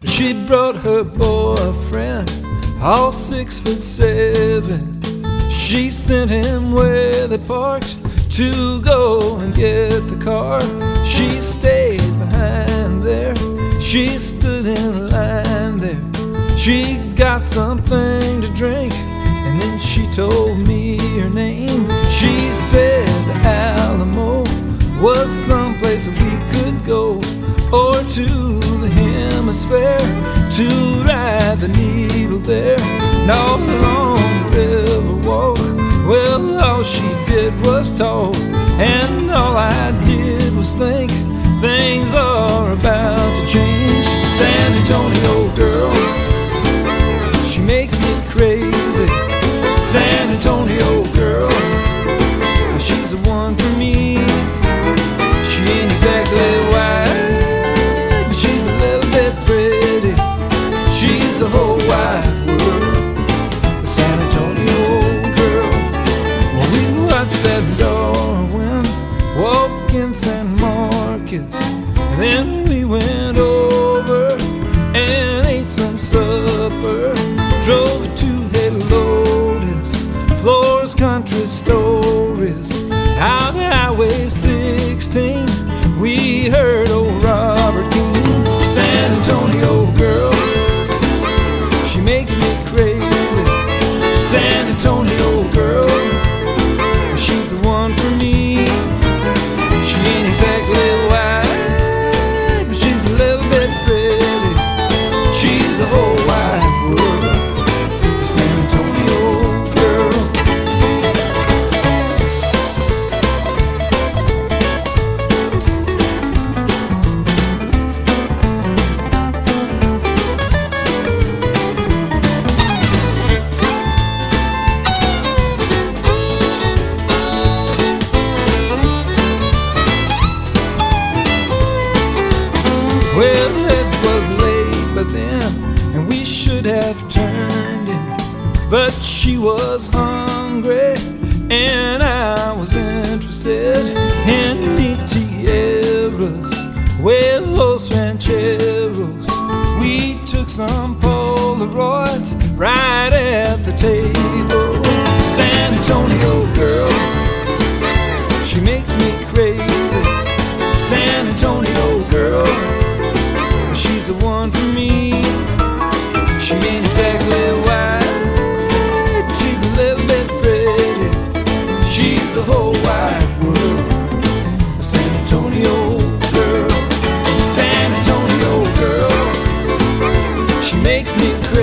She brought her boyfriend, all 6'7". She sent him where they parked to go and get the car. She stayed behind there, she stood in line there. She got something to drink, and then she told me her name. She said the Alamo was someplace that we could go, or to the Hemisphere to ride the needle there. And all along the river walk, well, all she did was talk, and all I did was think things are about to change. San Antonio girl, she makes me crazy. San Antonio girl, she's the one for me. She ain't exactly white, but she's a little bit pretty. She's the whole wide world, the San Antonio girl. Well, we watched that Darwin walk in San Marcos, and then we went over and ate some supper. Drove to Helotes, Flora's Country Stories. Out Highway 16, we heard old Robert King. San Antonio girl, she makes me crazy. San Antonio girl, she's the one for me. She ain't exactly white, but she's a little bit pretty. She's the whole wide world, the San Antonio girl. Well, it was late by then, and we should have turned in, but she was hungry, and I was interested in tierras, huevos rancheros. We took some Polaroids right at the table. San Antonio girl, she makes me crazy. San Antonio girl, she's the one for me. She ain't exactly white, but she's a little bit pretty. She's the whole wide world, the San Antonio girl. San Antonio girl, she makes me crazy.